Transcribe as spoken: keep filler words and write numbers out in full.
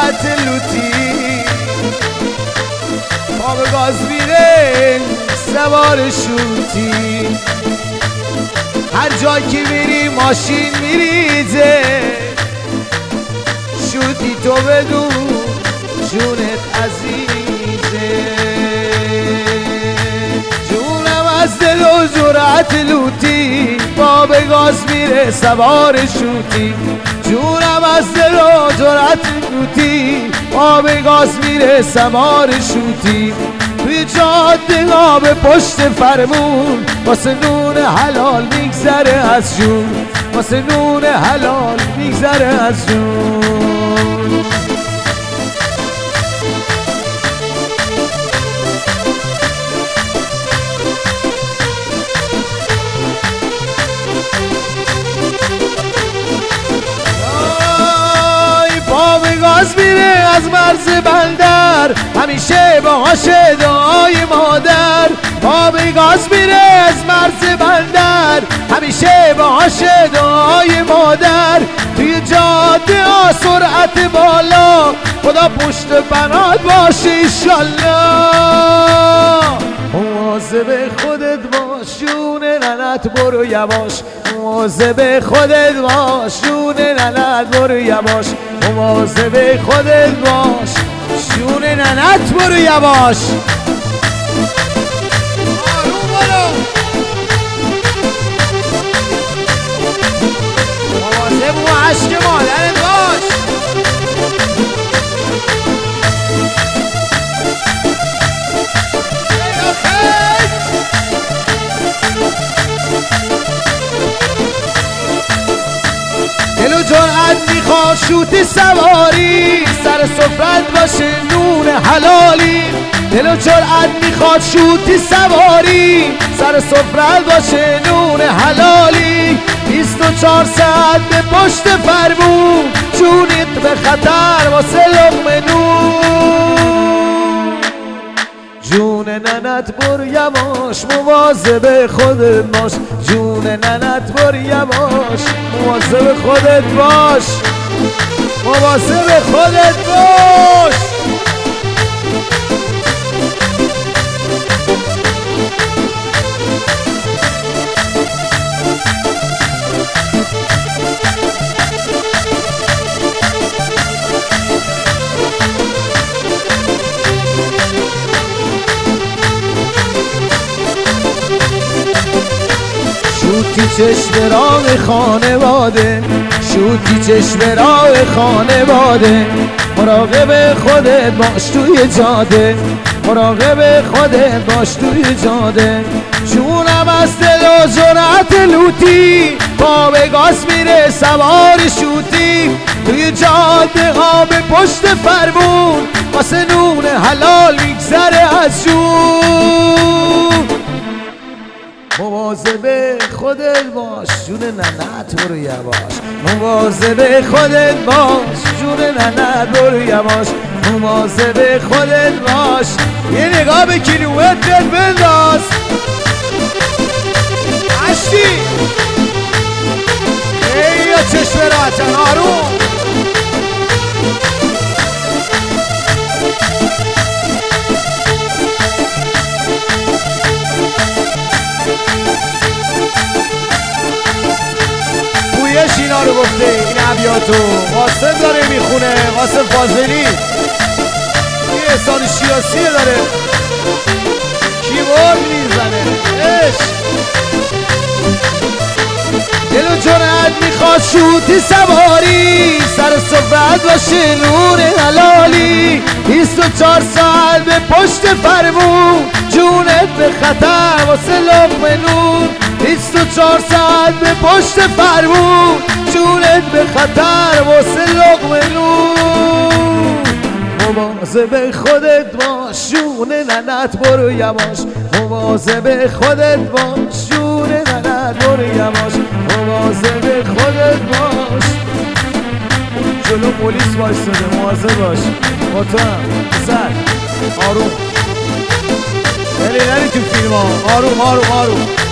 جرأت لوتی پا به گاز میره سوار شوتی هر جا که میری ماشین میریزه شوتی تو بدون جونت عزیزه جونم از دل و جرأت لوتی پا به گاز میره سوار شوتی جونم از دل و جرأت لوتی پا به گاز میره سوار شوتی توی جاده ها به پشت فرمون واسه نون حلال میگذره از جون واسه نون حلال میگذره از جون گاز میره از مرز بندر همیشه باهاش دعای مادر پا به گاز میره از مرز بندر همیشه باهاش دعای مادر توی جاده ها سرعت بالا خدا پشت بنات باشه ایشالله مواظب خودت باش جون ننت برو یواش مواظب خودت باش جون ننت برو یواش مواظب خودت باش جون ننت برو یواش آروم برو مواظب و عشق مادرت باش دل و جرأت میخواد شوت سواری سر سفرت باشه نون حلالی دل و جرأت میخواد شوت سواری سر سفرت باشه نون حلالی بیست و چهار ساعت به پشت فرمون جونت به خطر واسه لقمه نون جون ننت برو یواش مواظب خودت باش جون ننت برو یواش مواظب خودت باش مواظب خودت باش شوتی چشم راه خانواده شوتی چشم راه خانواده مراقب خودت باش توی جاده مراقب خودت باش توی جاده جونم از دل و جرأت لوتی پا به گاز میره سوار شوتی توی جاده ها به پشت فرمون واسه نون حلال میگذره از جون مواظب خودت باش جون ننت برو یواش مواظب خودت باش جون ننت برو یواش مواظب خودت باش یه نگاه به کیلومتر بنداز عشقی ای یا چشم راحتن آروم پویش اینا رو گفته این ابیاتو قاسم داره میخونه قاسم فاضلی این احسان شیاسی داره کیبورد میزنه عشق دل و جرأت میخواد شوتی سواری سر صفحت باشه نور حلالی بیست و چهار ساعت به پشت فرمون جونت به خطر واسه لقمه نون بیست و چهار ساعت به پشت فرمون جونت به خطر واسه لقمه نون مواظب خودت باش جون ننت برو یواش مواظب خودت باش جون ننت برو یواش مواظب خودت باش جلو پلیس وایساده مواظب باش با تو هم سر آروم نری نری تو فیلم ها آروم آروم آروم